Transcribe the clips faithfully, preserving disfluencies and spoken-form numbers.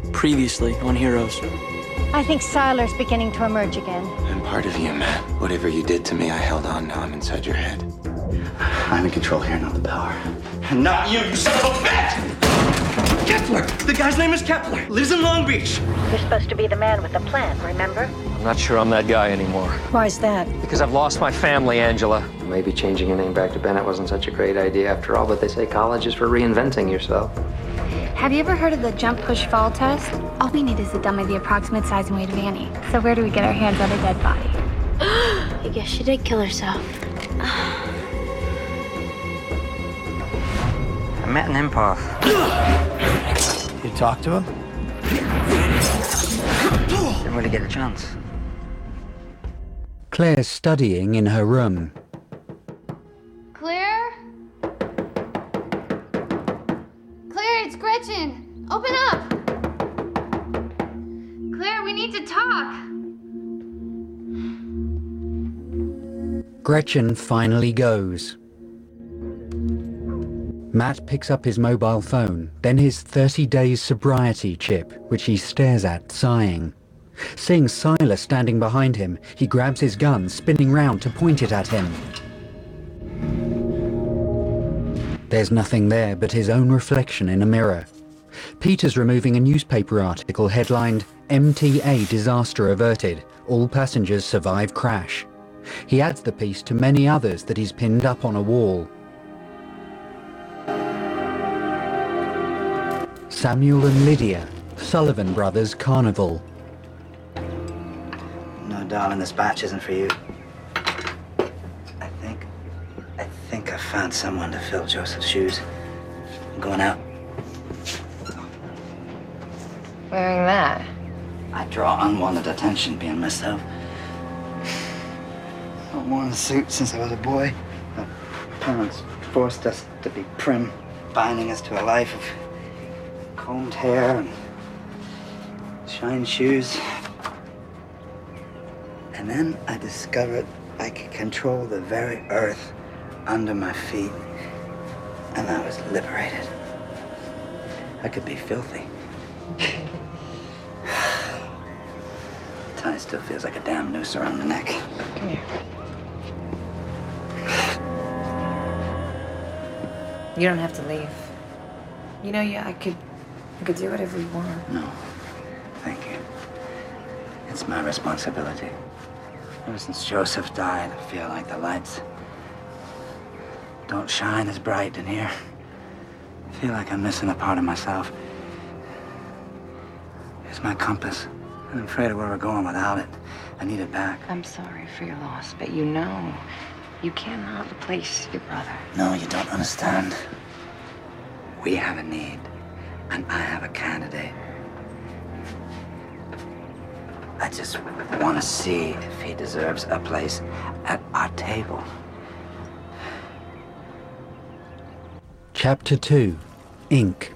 Previously on Heroes. I think Siler's beginning to emerge again. I'm part of you, Matt. Whatever you did to me, I held on. Now I'm inside your head. I'm in control here, not the power. Not you, you son of a bitch! Kepler! The guy's name is Kepler. Lives in Long Beach. You're supposed to be the man with the plan, remember? I'm not sure I'm that guy anymore. Why's that? Because I've lost my family, Angela. Maybe changing your name back to Bennett wasn't such a great idea after all, but they say college is for reinventing yourself. Have you ever heard of the jump, push, fall test? All we need is a dummy the approximate size and weight of Annie. So where do we get our hands on a dead body? I guess she did kill herself. I met an empath. You talked to him? Didn't really get a chance. Claire's studying in her room. Claire? Claire, it's Gretchen. Open up. Claire, we need to talk. Gretchen finally goes. Matt picks up his mobile phone, then his thirty days sobriety chip, which he stares at, sighing. Seeing Siler standing behind him, he grabs his gun, spinning round to point it at him. There's nothing there but his own reflection in a mirror. Peter's removing a newspaper article headlined, M T A Disaster Averted, All Passengers Survive Crash. He adds the piece to many others that he's pinned up on a wall. Samuel and Lydia, Sullivan Brothers Carnival. No, darling, this batch isn't for you. I think... I think I found someone to fill Joseph's shoes. I'm going out. Wearing that? I draw unwanted attention being myself. I've worn a suit since I was a boy. My parents forced us to be prim, binding us to a life of combed hair and shine shoes. And then I discovered I could control the very earth under my feet, and I was liberated. I could be filthy. Tie still feels like a damn noose around the neck. Come here. You don't have to leave. You know, yeah, I could, I could do whatever you want. No, thank you. It's my responsibility. Ever since Joseph died, I feel like the lights don't shine as bright in here. I feel like I'm missing a part of myself. It's my compass. I'm afraid of where we're going without it. I need it back. I'm sorry for your loss, but you know you cannot replace your brother. No, you don't understand. We have a need, and I have a candidate. I just want to see if he deserves a place at our table. Chapter two, Ink.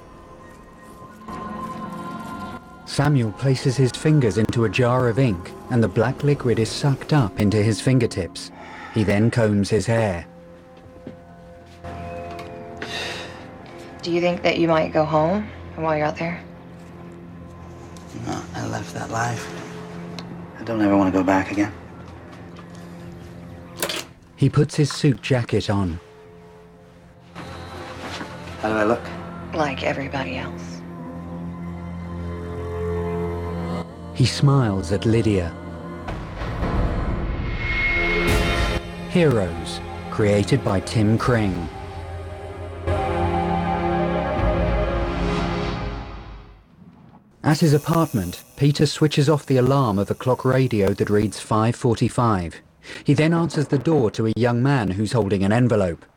Samuel places his fingers into a jar of ink, and the black liquid is sucked up into his fingertips. He then combs his hair. Do you think that you might go home while you're out there? No, I left that life. I don't ever want to go back again. He puts his suit jacket on. How do I look? Like everybody else. He smiles at Lydia. Heroes, created by Tim Kring. At his apartment, Peter switches off the alarm of a clock radio that reads five forty-five. He then answers the door to a young man who's holding an envelope.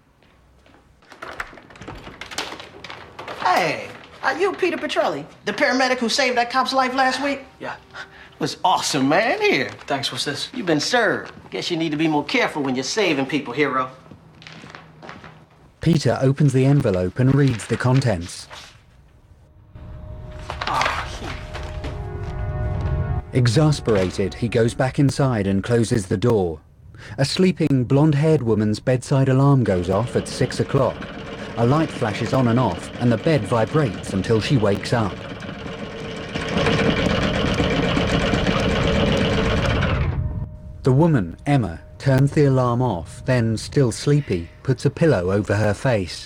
Hey, are you Peter Petrelli, the paramedic who saved that cop's life last week? Yeah. It was awesome, man. Here. Thanks, what's this? You've been served. Guess you need to be more careful when you're saving people, hero. Peter opens the envelope and reads the contents. Exasperated, he goes back inside and closes the door. A sleeping, blonde-haired woman's bedside alarm goes off at six o'clock. A light flashes on and off, and the bed vibrates until she wakes up. The woman, Emma, turns the alarm off, then, still sleepy, puts a pillow over her face.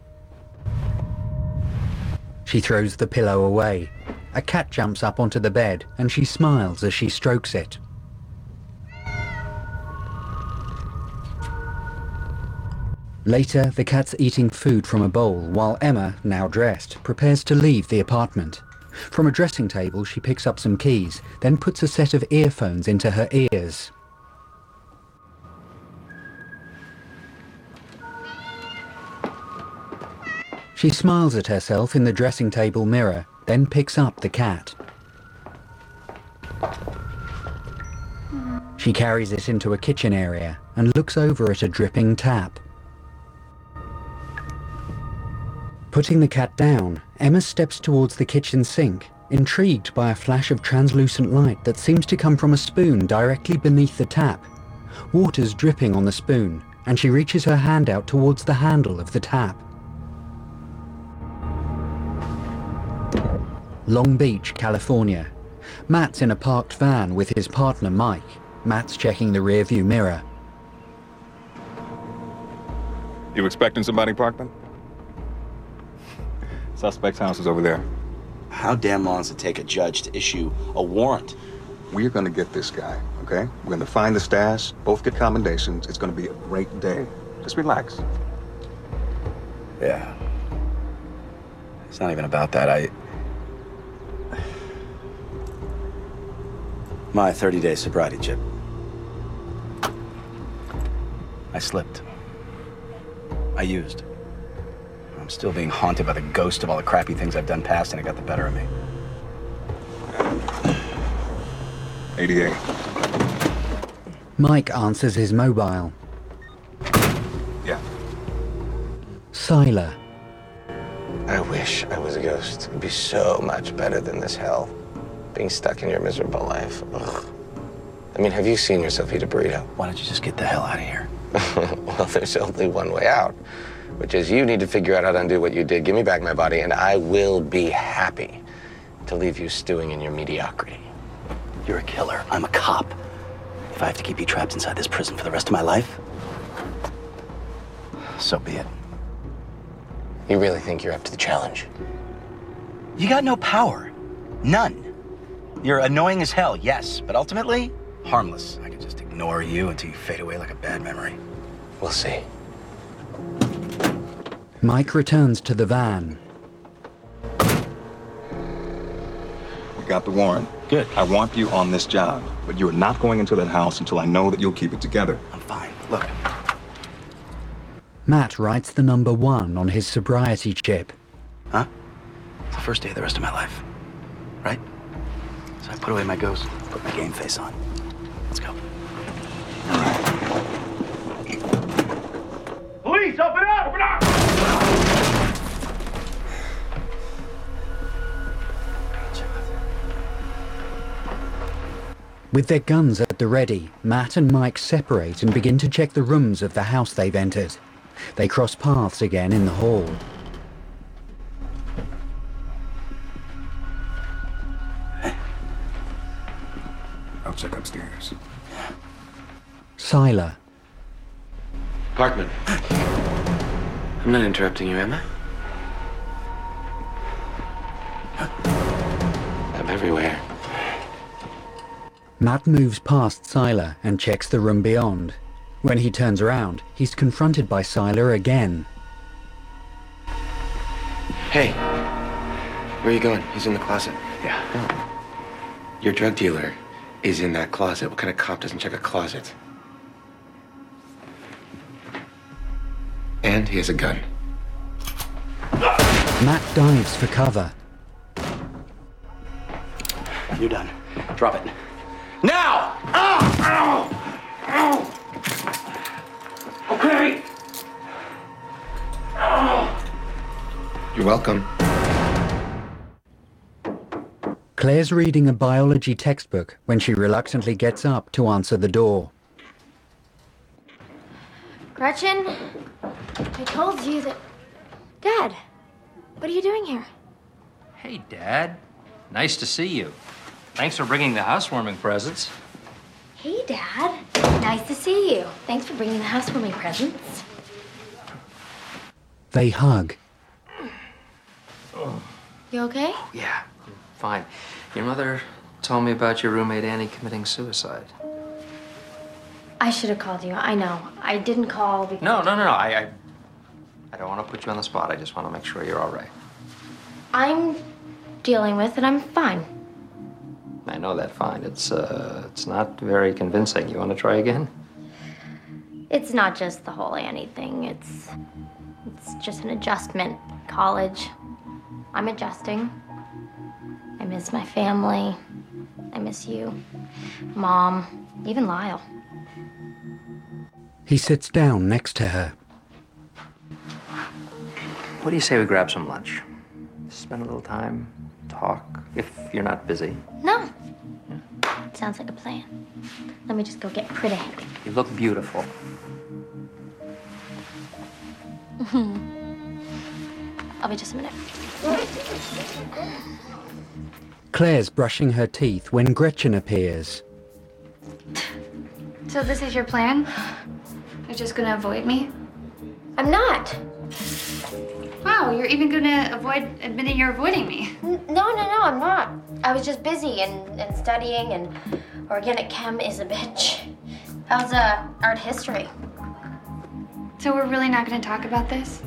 She throws the pillow away. A cat jumps up onto the bed, and she smiles as she strokes it. Later, the cat's eating food from a bowl, while Emma, now dressed, prepares to leave the apartment. From a dressing table, she picks up some keys, then puts a set of earphones into her ears. She smiles at herself in the dressing table mirror, then picks up the cat. She carries it into a kitchen area and looks over at a dripping tap. Putting the cat down, Emma steps towards the kitchen sink, intrigued by a flash of translucent light that seems to come from a spoon directly beneath the tap. Water's dripping on the spoon, and she reaches her hand out towards the handle of the tap. Long Beach, California. Matt's in a parked van with his partner Mike. Matt's checking the rearview mirror. You expecting somebody, Parkman? Suspect's house is over there. How damn long does it take a judge to issue a warrant? We're gonna get this guy, okay? We're gonna find the stash, both get commendations. It's gonna be a great day. Just relax. Yeah. It's not even about that. I... My thirty-day sobriety chip. I slipped. I used. I'm still being haunted by the ghost of all the crappy things I've done past, and it got the better of me. eighty-eight. Mike answers his mobile. Yeah. Siler. I wish I was a ghost. It'd be so much better than this hell. Being stuck in your miserable life. Ugh. I mean, have you seen yourself eat a burrito? Why don't you just get the hell out of here? Well, there's only one way out, which is you need to figure out how to undo what you did. Give me back my body, and I will be happy to leave you stewing in your mediocrity. You're a killer. I'm a cop. If I have to keep you trapped inside this prison for the rest of my life, so be it. You really think you're up to the challenge? You got no power. None. You're annoying as hell, yes, but ultimately, harmless. I can just ignore you until you fade away like a bad memory. We'll see. Mike returns to the van. We got the warrant. Good. I want you on this job, but you are not going into that house until I know that you'll keep it together. I'm fine. Look. Matt writes the number one on his sobriety chip. Huh? It's the first day of the rest of my life. Right? So I put away my ghost, put my game face on. Let's go. All right. Police, open up! Open up! With their guns at the ready, Matt and Mike separate and begin to check the rooms of the house they've entered. They cross paths again in the hall. I'll check upstairs. Siler. Parkman. I'm not interrupting you, am I? I'm everywhere. Matt moves past Siler and checks the room beyond. When he turns around, he's confronted by Siler again. Hey, where are you going? He's in the closet. Yeah. Oh. Your drug dealer is in that closet. What kind of cop doesn't check a closet? And he has a gun. Matt dives for cover. You're done. Drop it. Now! Ow! Ow! Ow! Okay! Ow! You're welcome. Claire's reading a biology textbook when she reluctantly gets up to answer the door. Gretchen, I told you that... Dad, what are you doing here? Hey, Dad. Nice to see you. Thanks for bringing the housewarming presents. Hey, Dad. Nice to see you. Thanks for bringing the housewarming presents. They hug. You okay? Yeah, I'm fine. Your mother told me about your roommate Annie committing suicide. I should have called you. I know. I didn't call because... No, no, no, no. I, I, I don't want to put you on the spot. I just want to make sure you're all right. I'm dealing with it. I'm fine. I know that fine. It's, uh, it's not very convincing. You want to try again? It's not just the whole Annie thing. It's... It's just an adjustment. College. I'm adjusting. I miss my family. I miss you. Mom. Even Lyle. He sits down next to her. What do you say we grab some lunch? Spend a little time, talk, if you're not busy. No. Sounds like a plan. Let me just go get pretty. You look beautiful. I'll be just a minute. Claire's brushing her teeth when Gretchen appears. So this is your plan? You're just gonna avoid me? I'm not. Wow, you're even gonna avoid admitting you're avoiding me. N no, no, no, I'm not. I was just busy and, and studying, and organic chem is a bitch. How's uh, art history? So we're really not gonna talk about this?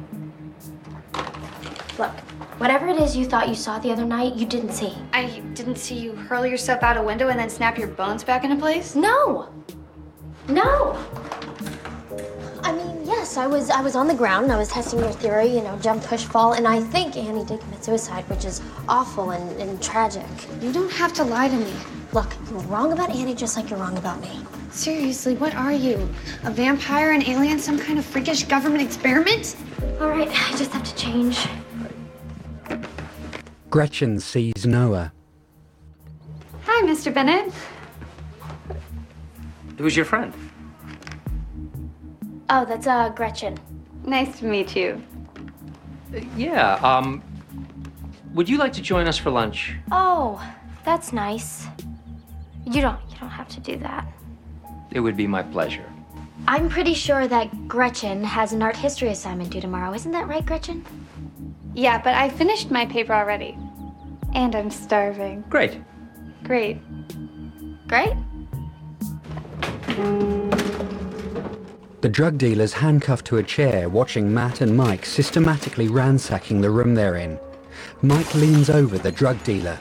Look, whatever it is you thought you saw the other night, you didn't see. I didn't see you hurl yourself out a window and then snap your bones back into place? No! No! I mean, yes, I was I was on the ground and I was testing your theory, you know, jump, push, fall, and I think Annie did commit suicide, which is awful and, and tragic. You don't have to lie to me. Look, you're wrong about Annie just like you're wrong about me. Seriously, what are you? A vampire, an alien, some kind of freakish government experiment? All right, I just have to change. Gretchen sees Noah. Hi, Mister Bennett. Who's your friend? Oh, that's uh, Gretchen. Nice to meet you. Uh, yeah, um, would you like to join us for lunch? Oh, that's nice. You don't, you don't have to do that. It would be my pleasure. I'm pretty sure that Gretchen has an art history assignment due tomorrow. Isn't that right, Gretchen? Yeah, but I finished my paper already. And I'm starving. Great. Great. Great? The drug dealer's handcuffed to a chair, watching Matt and Mike systematically ransacking the room they're in. Mike leans over the drug dealer.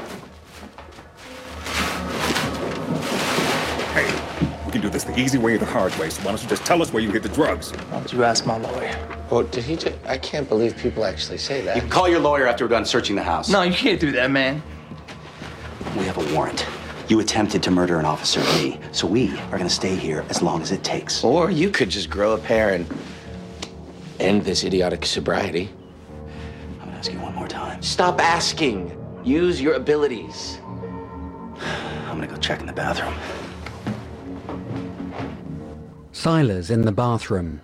Hey, we can do this the easy way or the hard way, so why don't you just tell us where you hid the drugs? Why don't you ask my lawyer? Oh, did he just... I can't believe people actually say that. You can call your lawyer after we're done searching the house. No, you can't do that, man. We have a warrant. You attempted to murder an officer of me, so we are gonna stay here as long as it takes. Or you could just grow a pair and end this idiotic sobriety. I'm gonna ask you one more time. Stop asking. Use your abilities. I'm gonna go check in the bathroom. Siler's in the bathroom.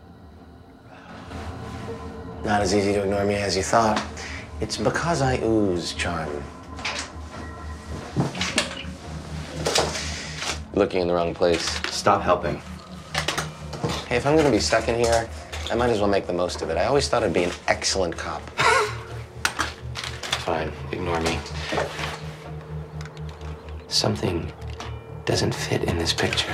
Not as easy to ignore me as you thought. It's because I ooze charm. Looking in the wrong place. Stop helping. Hey, if I'm gonna be stuck in here, I might as well make the most of it. I always thought I'd be an excellent cop. Fine, ignore me. Something doesn't fit in this picture.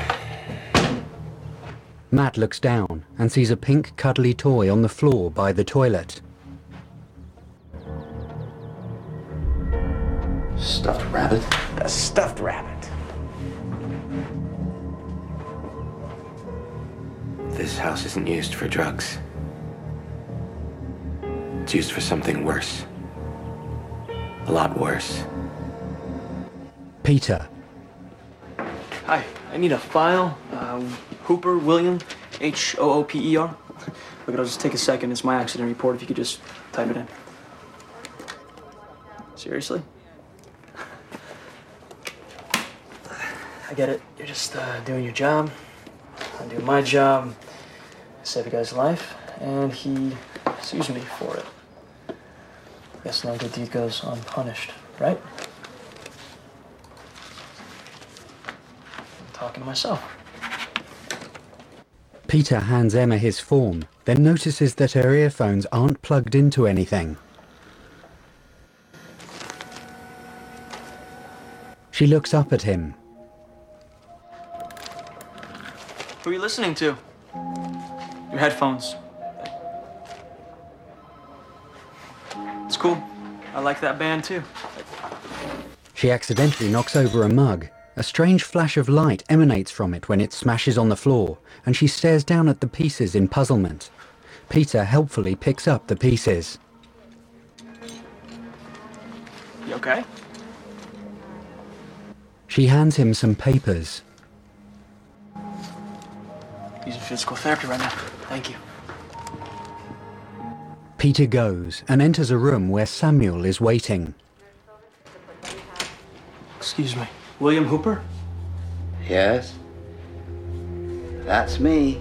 Matt looks down and sees a pink cuddly toy on the floor by the toilet. Stuffed rabbit? A stuffed rabbit. This house isn't used for drugs. It's used for something worse. A lot worse. Peter. Hi, I need a file. Uh, Hooper William, H O O P E R. Look, it'll just take a second. It's my accident report. If you could just type it in. Seriously? I get it. You're just uh, doing your job. I do my job. Save a guy's life, and he sues me for it. Guess no good deed goes unpunished, right? talking to myself. Peter hands Emma his form, then notices that her earphones aren't plugged into anything. She looks up at him. Who are you listening to? Your headphones. It's cool. I like that band too. She accidentally knocks over a mug. A strange flash of light emanates from it when it smashes on the floor, and she stares down at the pieces in puzzlement. Peter helpfully picks up the pieces. You okay? She hands him some papers. Using physical therapy right now. Thank you. Peter goes and enters a room where Samuel is waiting. Excuse me. William Hooper? Yes? That's me.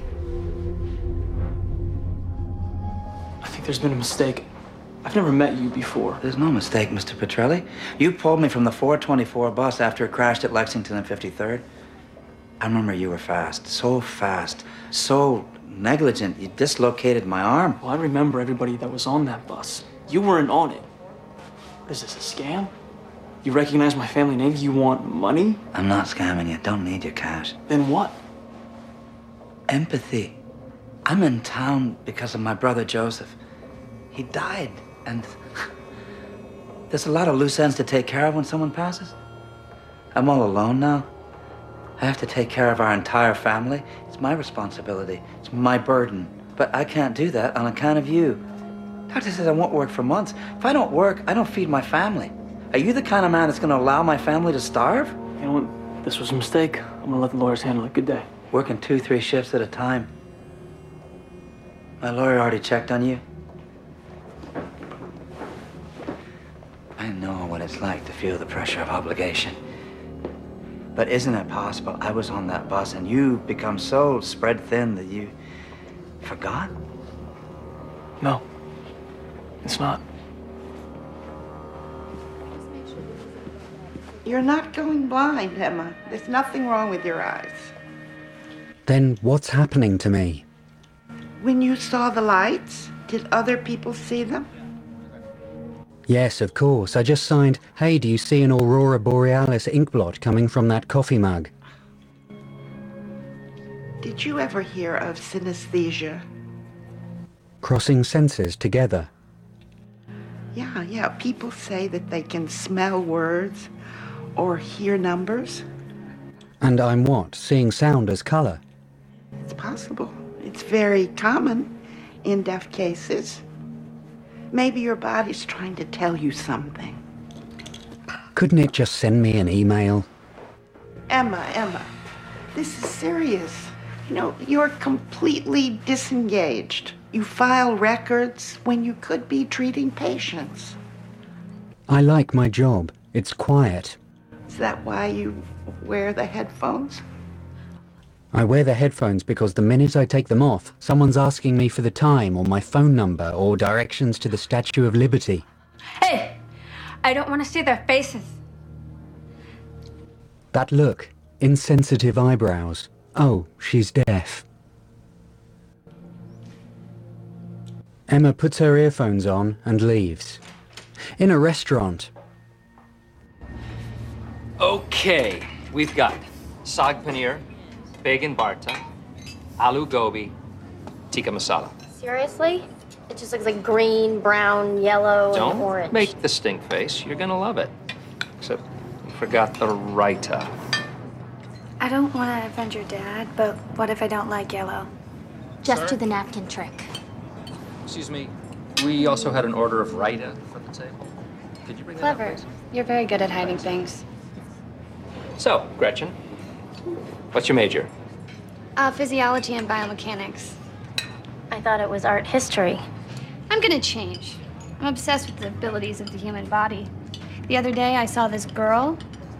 I think there's been a mistake. I've never met you before. There's no mistake, Mister Petrelli. You pulled me from the four twenty-four bus after it crashed at Lexington and fifty-third. I remember you were fast, so fast, so negligent, you dislocated my arm. Well, I remember everybody that was on that bus. You weren't on it. What is this, a scam? You recognize my family name? You want money? I'm not scamming you. Don't need your cash. Then what? Empathy. I'm in town because of my brother Joseph. He died, and there's a lot of loose ends to take care of when someone passes. I'm all alone now. I have to take care of our entire family. It's my responsibility. It's my burden. But I can't do that on account of you. Doctor says I won't work for months. If I don't work, I don't feed my family. Are you the kind of man that's going to allow my family to starve? You know what? This was a mistake. I'm going to let the lawyers handle it. Good day. Working two, three shifts at a time. My lawyer already checked on you. I know what it's like to feel the pressure of obligation. But isn't it possible I was on that bus and you become so spread thin that you forgot? No, it's not. You're not going blind, Emma. There's nothing wrong with your eyes. Then what's happening to me? When you saw the lights, did other people see them? Yes, of course. I just signed, "Hey, do you see an Aurora Borealis inkblot coming from that coffee mug?" Did you ever hear of synesthesia? Crossing senses together. Yeah, yeah. People say that they can smell words or hear numbers. And I'm what? Seeing sound as colour? It's possible. It's very common in deaf cases. Maybe your body's trying to tell you something. Couldn't it just send me an email? Emma, Emma, this is serious. You know, you're completely disengaged. You file records when you could be treating patients. I like my job. It's quiet. Is that why you wear the headphones? I wear the headphones because the minute I take them off, someone's asking me for the time or my phone number or directions to the Statue of Liberty. Hey! I don't want to see their faces. That look. Insensitive eyebrows. Oh, she's deaf. Emma puts her earphones on and leaves. In a restaurant. Okay, we've got saag paneer, bacon barta, aloo gobi, tikka masala. Seriously? It just looks like green, brown, yellow, and Don't orange. make the stink face. You're gonna love it. Except you forgot the raita. I don't want to offend your dad, but what if I don't like yellow? Just Sorry? do the napkin trick. Excuse me. We also had an order of raita for the table. Could you bring that Clever. up, please? You're very good at hiding things. So, Gretchen, what's your major? Uh, physiology and biomechanics. I thought it was art history. I'm gonna change. I'm obsessed with the abilities of the human body. The other day, I saw this girl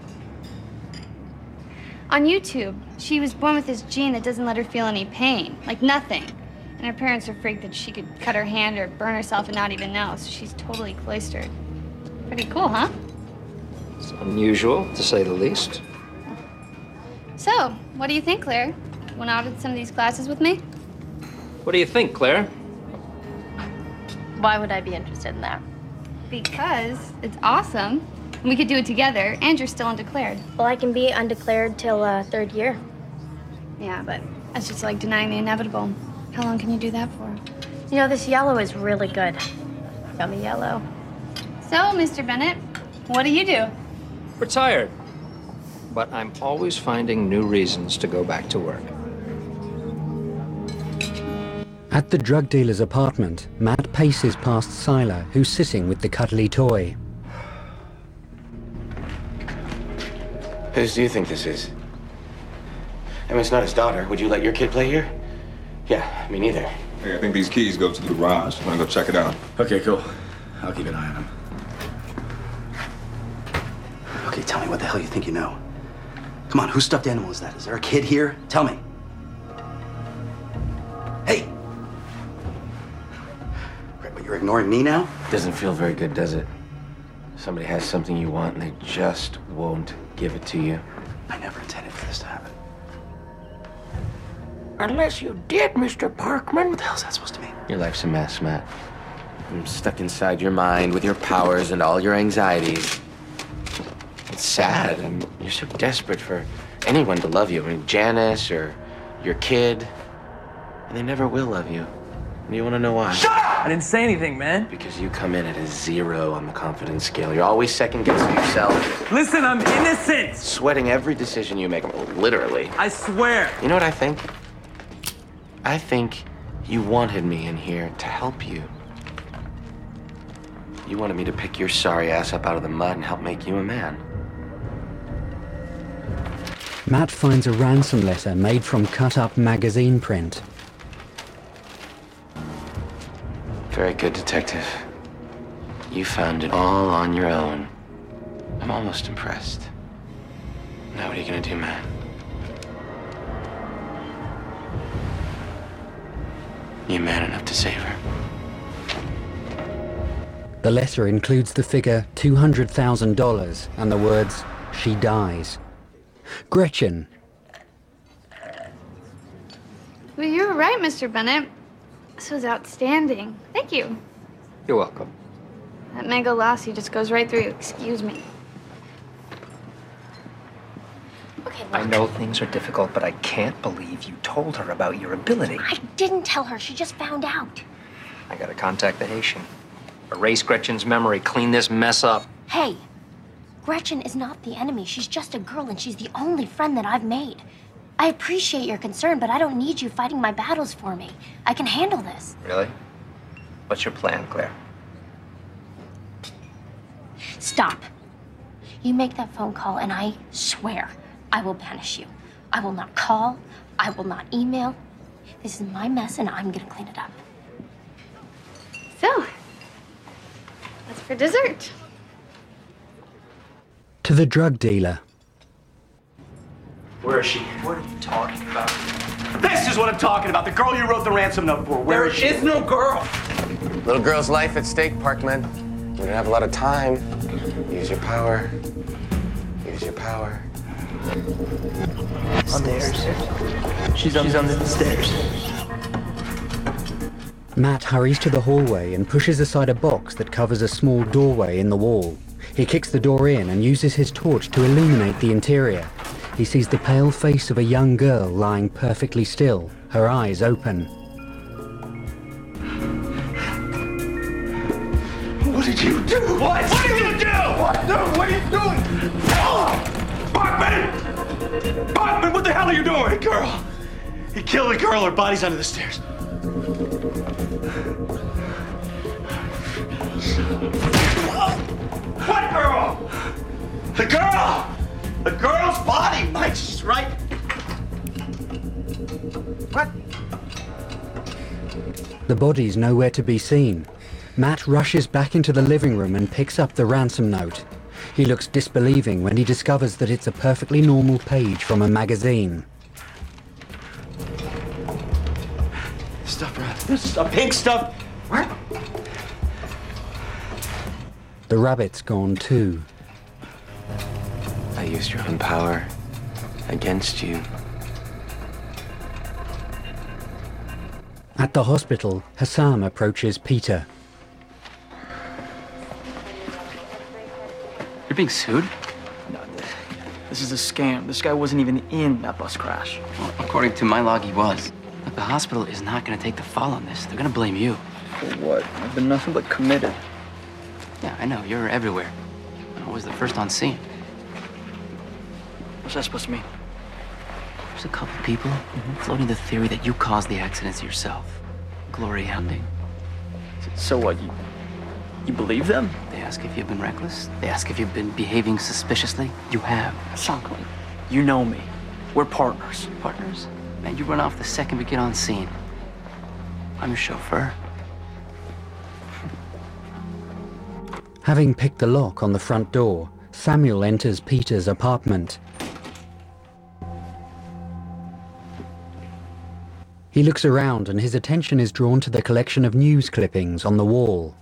on YouTube. She was born with this gene that doesn't let her feel any pain, like nothing. And her parents are freaked that she could cut her hand or burn herself and not even know, so she's totally cloistered. Pretty cool, huh? It's unusual, to say the least. So, What do you think, Claire? Want to audit some of these classes with me? What do you think, Claire? Why would I be interested in that? Because it's awesome. We could do it together, and you're still undeclared. Well, I can be undeclared till uh, third year. Yeah, but that's just like denying the inevitable. How long can you do that for? You know, this yellow is really good. Yummy yellow. So, Mister Bennett, what do you do? Retired. But I'm always finding new reasons to go back to work. At the drug dealer's apartment, Matt paces past Siler, who's sitting with the cuddly toy. Whose do you think this is? I mean, it's not his daughter. Would you let your kid play here? Yeah, me neither. Hey, I think these keys go to the garage. I'm gonna go check it out. Okay, cool. I'll keep an eye on him. Okay, tell me what the hell you think you know. Come on, whose stuffed animal is that? Is there a kid here? Tell me. Hey! Great, but you're ignoring me now? Doesn't feel very good, does it? Somebody has something you want and they just won't give it to you. I never intended for this to happen. Unless you did, Mister Parkman. What the hell's that supposed to mean? Your life's a mess, Matt. I'm stuck inside your mind with your powers and all your anxieties. It's sad, and you're so desperate for anyone to love you. I mean, Janice or your kid. And they never will love you. And you want to know why? Shut up! I didn't say anything, man. Because you come in at a zero on the confidence scale. You're always second guessing yourself. Listen, I'm innocent. Sweating every decision you make, literally. I swear. You know what I think? I think you wanted me in here to help you. You wanted me to pick your sorry ass up out of the mud and help make you a man. Matt finds a ransom letter made from cut-up magazine print. Very good, detective. You found it all on your own. I'm almost impressed. Now what are you gonna do, Matt? You man enough to save her? The letter includes the figure two hundred thousand dollars and the words, "She dies." Gretchen. Well, you're right, Mister Bennett. This was outstanding. Thank you. You're welcome. That mega lassie just goes right through you. Excuse me. Okay, look. I know things are difficult, but I can't believe you told her about your ability. I didn't tell her. She just found out. I gotta contact the Haitian. Erase Gretchen's memory, clean this mess up. Hey, Gretchen is not the enemy. She's just a girl, and she's the only friend that I've made. I appreciate your concern, but I don't need you fighting my battles for me. I can handle this. Really? What's your plan, Claire? Stop. You make that phone call, and I swear I will banish you. I will not call. I will not email. This is my mess, and I'm gonna clean it up. So, what's for dessert? To the drug dealer. Where is she? What are you talking about? This is what I'm talking about. The girl you wrote the ransom note for. Where is she? There is no girl. Little girl's life at stake, Parkman. You don't have a lot of time. Use your power. Use your power. Stairs. She's, She's under the stairs. Matt hurries to the hallway and pushes aside a box that covers a small doorway in the wall. He kicks the door in and uses his torch to illuminate the interior. He sees the pale face of a young girl lying perfectly still, her eyes open. What did you do? What? What did you do? What? No, what are you doing? Oh! Bachman! Bachman, what the hell are you doing? The girl. He killed a girl. Her body's under the stairs. What girl? The girl! The girl's body, Mike, she's right. What? The body's nowhere to be seen. Matt rushes back into the living room and picks up the ransom note. He looks disbelieving when he discovers that it's a perfectly normal page from a magazine. Stuff around. This a pink stuff. What? The rabbit's gone too. I used your own power against you At the hospital, Hassam approaches Peter. You're being sued? No, this is a scam. This guy wasn't even in that bus crash. Well, according to my log, he was. Look, the hospital is not going to take the fall on this. They're going to blame you. For what? I've been nothing but committed. Yeah, I know. You're everywhere. Always the first on scene. What's that supposed to mean? There's a couple people mm-hmm. floating the theory that you caused the accidents yourself. Glory hunting. So what, you, you believe them? They ask if you've been reckless. They ask if you've been behaving suspiciously. You have. Sanko, you know me. We're partners. Partners? Man, you run off the second we get on scene. I'm your chauffeur. Having picked the lock on the front door, Samuel enters Peter's apartment. He looks around and his attention is drawn to the collection of news clippings on the wall.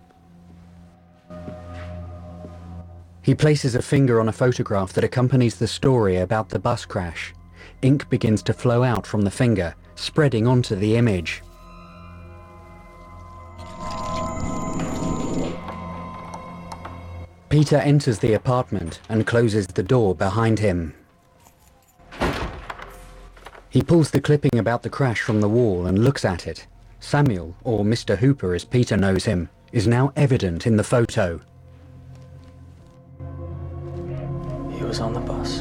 He places a finger on a photograph that accompanies the story about the bus crash. Ink begins to flow out from the finger, spreading onto the image. Peter enters the apartment and closes the door behind him. He pulls the clipping about the crash from the wall and looks at it. Samuel, or Mister Hooper as Peter knows him, is now evident in the photo. He was on the bus.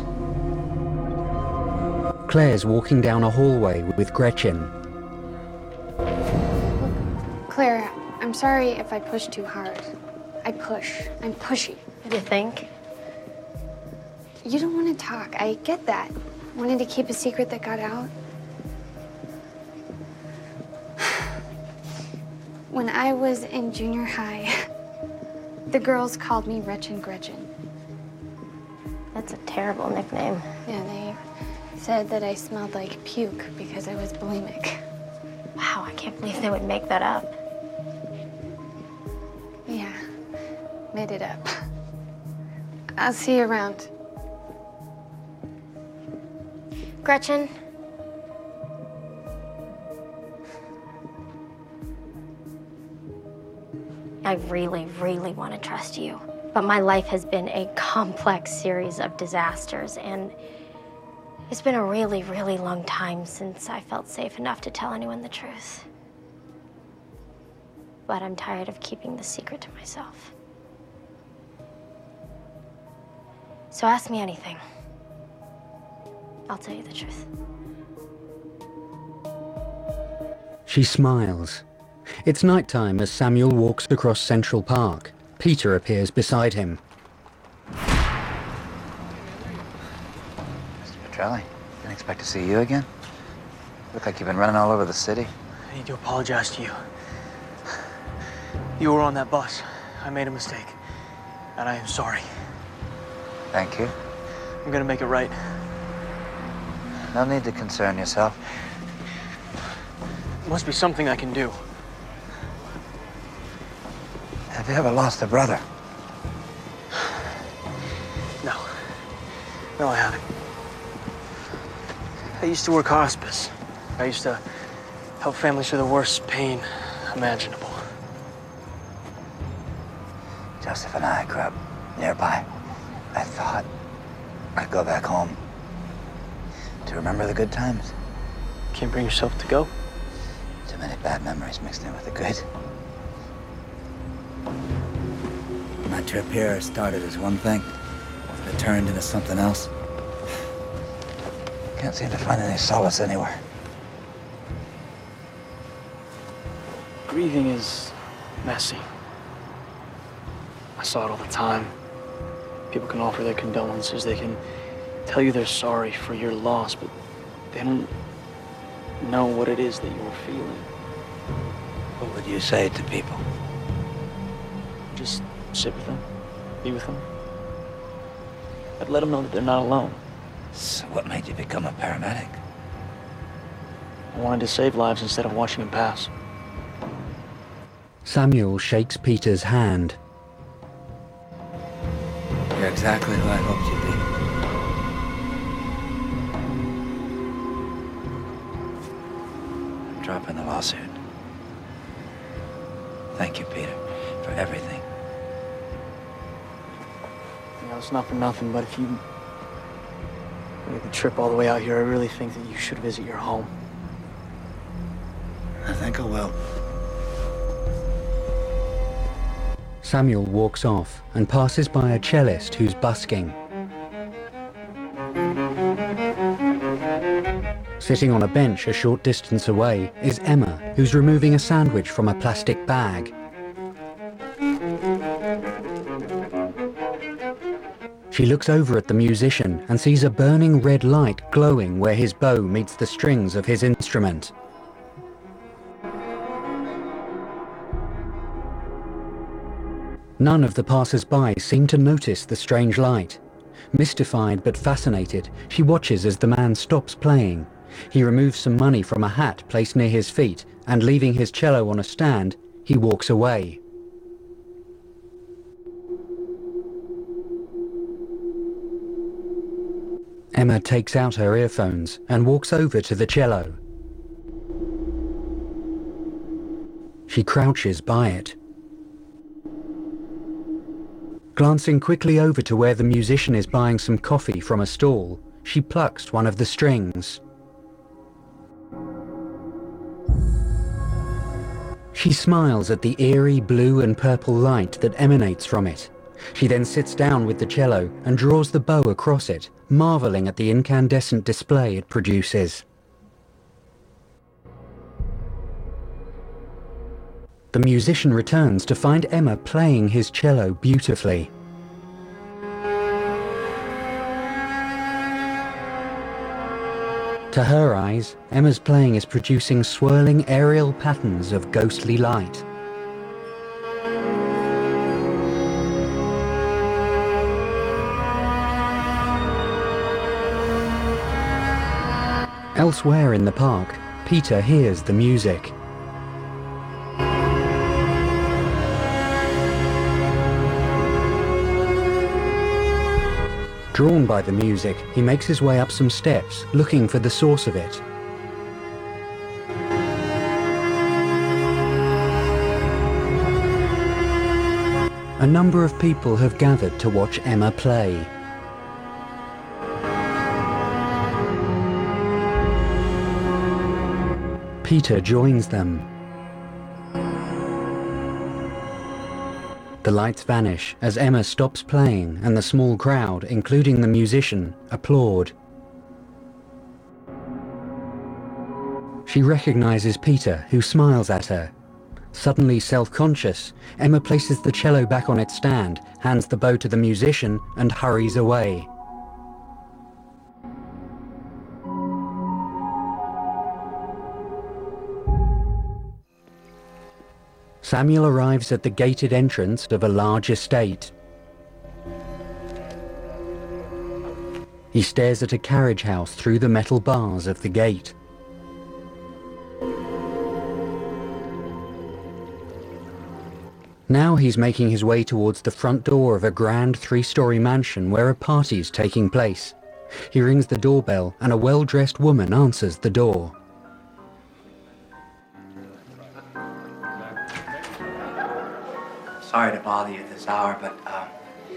Claire's walking down a hallway with Gretchen. Claire, I'm sorry if I push too hard. I push. I'm pushy. What do you think? You don't want to talk. I get that. Wanted to keep a secret that got out. When I was in junior high, the girls called me Wretched Gretchen. That's a terrible nickname. Yeah, they said that I smelled like puke because I was bulimic. Wow, I can't believe they would make that up. Yeah, made it up. I'll see you around. Gretchen? I really, really want to trust you. But my life has been a complex series of disasters, and it's been a really, really long time since I felt safe enough to tell anyone the truth. But I'm tired of keeping the secret to myself. So ask me anything. I'll tell you the truth. She smiles. It's nighttime as Samuel walks across Central Park. Peter appears beside him. Mister Petrelli, didn't expect to see you again. Look like you've been running all over the city. I need to apologize to you. You were on that bus. I made a mistake, and I am sorry. Thank you. I'm gonna make it right. No need to concern yourself. There must be something I can do. Have you ever lost a brother? No. No, I haven't. I used to work hospice. I used to help families through the worst pain imaginable. Joseph and I grew up nearby. I thought I'd go back home to remember the good times. Can't bring yourself to go? Too many bad memories mixed in with the good. My trip here started as one thing, but it turned into something else. Can't seem to find any solace anywhere. Grieving is messy. I saw it all the time. People can offer their condolences, they can tell you they're sorry for your loss, but they don't know what it is that you're feeling. What would you say to people? Just sit with them, be with them. I'd let them know that they're not alone. So what made you become a paramedic? I wanted to save lives instead of watching them pass. Samuel shakes Peter's hand. You're exactly who I hoped you'd be. I'm dropping the lawsuit. Thank you, Peter, for everything. You know, it's not for nothing, but if you make the trip all the way out here, I really think that you should visit your home. I think I will. Samuel walks off and passes by a cellist who's busking. Sitting on a bench a short distance away is Emma, who's removing a sandwich from a plastic bag. She looks over at the musician and sees a burning red light glowing where his bow meets the strings of his instrument. None of the passers-by seem to notice the strange light. Mystified but fascinated, she watches as the man stops playing. He removes some money from a hat placed near his feet, and leaving his cello on a stand, he walks away. Emma takes out her earphones and walks over to the cello. She crouches by it. Glancing quickly over to where the musician is buying some coffee from a stall, she plucks one of the strings. She smiles at the eerie blue and purple light that emanates from it. She then sits down with the cello and draws the bow across it, marveling at the incandescent display it produces. The musician returns to find Emma playing his cello beautifully. To her eyes, Emma's playing is producing swirling aerial patterns of ghostly light. Elsewhere in the park, Peter hears the music. Drawn by the music, he makes his way up some steps, looking for the source of it. A number of people have gathered to watch Emma play. Peter joins them. The lights vanish as Emma stops playing and the small crowd, including the musician, applaud. She recognizes Peter, who smiles at her. Suddenly self-conscious, Emma places the cello back on its stand, hands the bow to the musician, and hurries away. Samuel arrives at the gated entrance of a large estate. He stares at a carriage house through the metal bars of the gate. Now he's making his way towards the front door of a grand three-story mansion where a party's taking place. He rings the doorbell and a well-dressed woman answers the door. Sorry to bother you at this hour, but uh,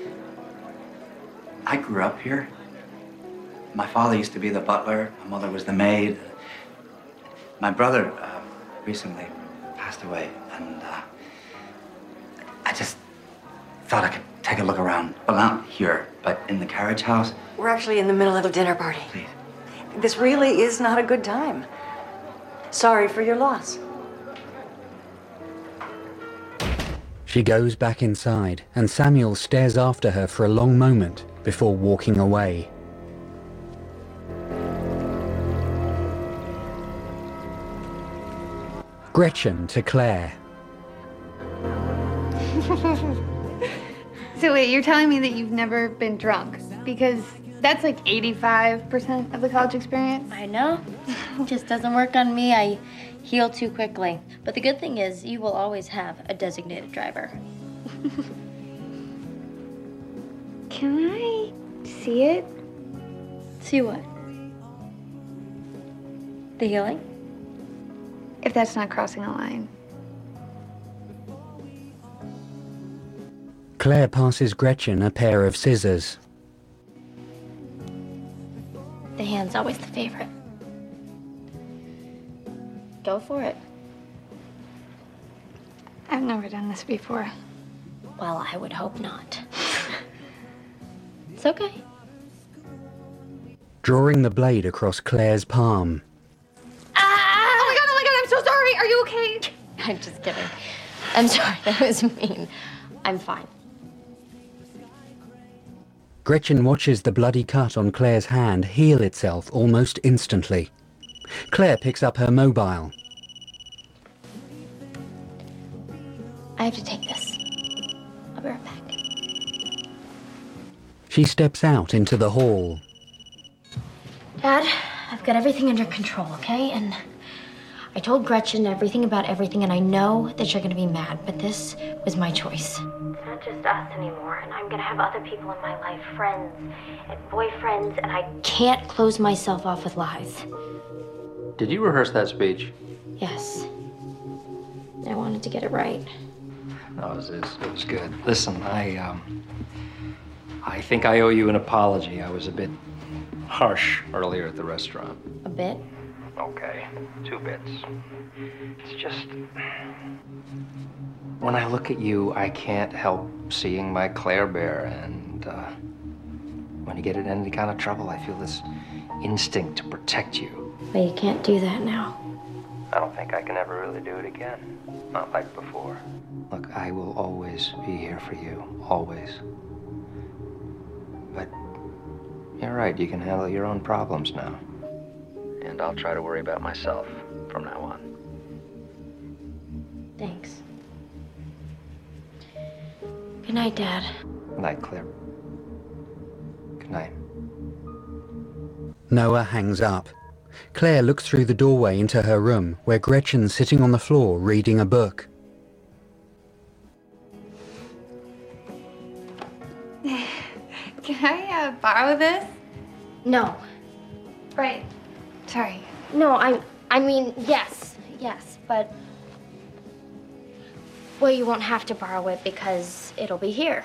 I grew up here. My father used to be the butler. My mother was the maid. My brother uh, recently passed away, and uh, I just thought I could take a look around. Well, not here, but in the carriage house. We're actually in the middle of a dinner party. Please. This really is not a good time. Sorry for your loss. She goes back inside, and Samuel stares after her for a long moment before walking away. Gretchen to Claire. So wait, you're telling me that you've never been drunk? Because that's like eighty-five percent of the college experience. I know. It just doesn't work on me. I heal too quickly. But the good thing is you will always have a designated driver. Can I see it? See what? The healing? If that's not crossing a line. Claire passes Gretchen a pair of scissors. The hand's always the favorite. Go for it. I've never done this before. Well, I would hope not. It's okay. Drawing the blade across Claire's palm. Ah! Oh my god, oh my god, I'm so sorry. Are you okay? I'm just kidding. I'm sorry, that was mean. I'm fine. Gretchen watches the bloody cut on Claire's hand heal itself almost instantly. Claire picks up her mobile. I have to take this. I'll be right back. She steps out into the hall. Dad, I've got everything under control, okay? And I told Gretchen everything about everything, and I know that you're gonna be mad, but this was my choice. It's not just us anymore, and I'm gonna have other people in my life, friends and boyfriends, and I can't close myself off with lies. Did you rehearse that speech? Yes. I wanted to get it right. No, it was, it was, it was good. Listen, I, um, I think I owe you an apology. I was a bit harsh earlier at the restaurant. A bit? Okay, two bits. It's just, when I look at you, I can't help seeing my Claire Bear, and uh, when you get in any kind of trouble, I feel this instinct to protect you. But you can't do that now. I don't think I can ever really do it again. Not like before. Look, I will always be here for you. Always. But you're right, you can handle your own problems now. And I'll try to worry about myself from now on. Thanks. Good night, Dad. Good night, Claire. Good night. Noah hangs up. Claire looks through the doorway into her room, where Gretchen's sitting on the floor reading a book. Can I uh, borrow this? No. Right. Sorry. No, I I mean, yes, yes, but... Well, you won't have to borrow it because it'll be here.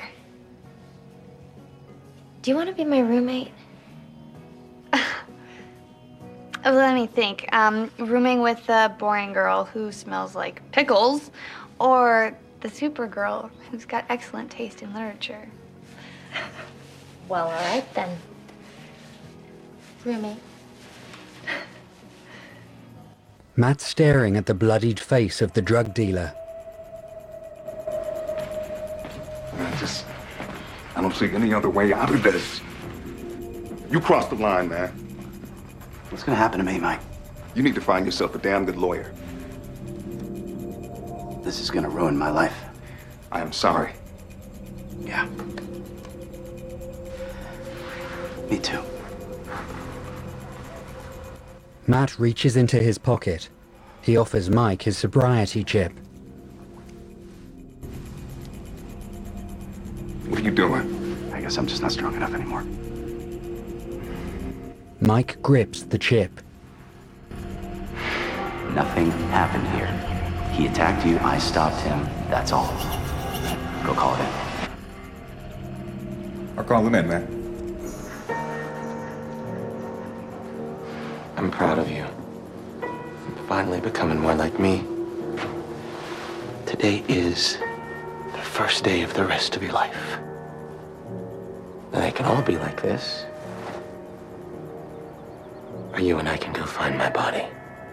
Do you want to be my roommate? Let me think. Um, rooming with the boring girl who smells like pickles, or the super girl who's got excellent taste in literature. Well, all right then. Roommate. Matt's staring at the bloodied face of the drug dealer. I just, I don't see any other way out of this. You crossed the line, man. What's gonna happen to me, Mike? You need to find yourself a damn good lawyer. This is gonna ruin my life. I am sorry. Yeah. Me too. Matt reaches into his pocket. He offers Mike his sobriety chip. What are you doing? I guess I'm just not strong enough anymore. Mike grips the chip. Nothing happened here. He attacked you, I stopped him. That's all. Go call it in. I'll call him in, man. I'm proud of you. You're finally becoming more like me. Today is the first day of the rest of your life. And they can all be like this. Or you and I can go find my body.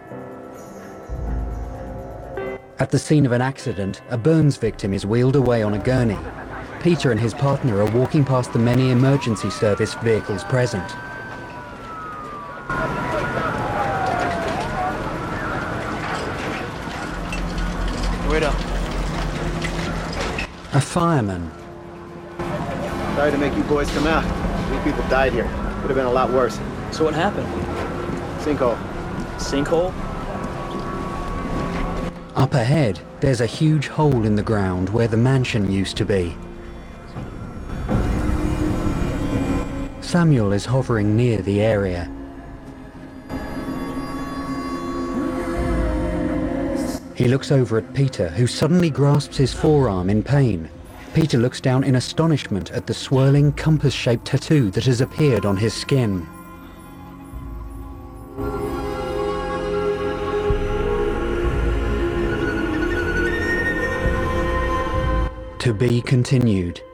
At the scene of an accident, a burns victim is wheeled away on a gurney. Peter and his partner are walking past the many emergency service vehicles present. Wait up. A fireman. Sorry to make you boys come out. Three people died here. Could have been a lot worse. So what happened? Sinkhole. Sinkhole? Up ahead, there's a huge hole in the ground where the mansion used to be. Samuel is hovering near the area. He looks over at Peter, who suddenly grasps his forearm in pain. Peter looks down in astonishment at the swirling compass-shaped tattoo that has appeared on his skin. To be continued.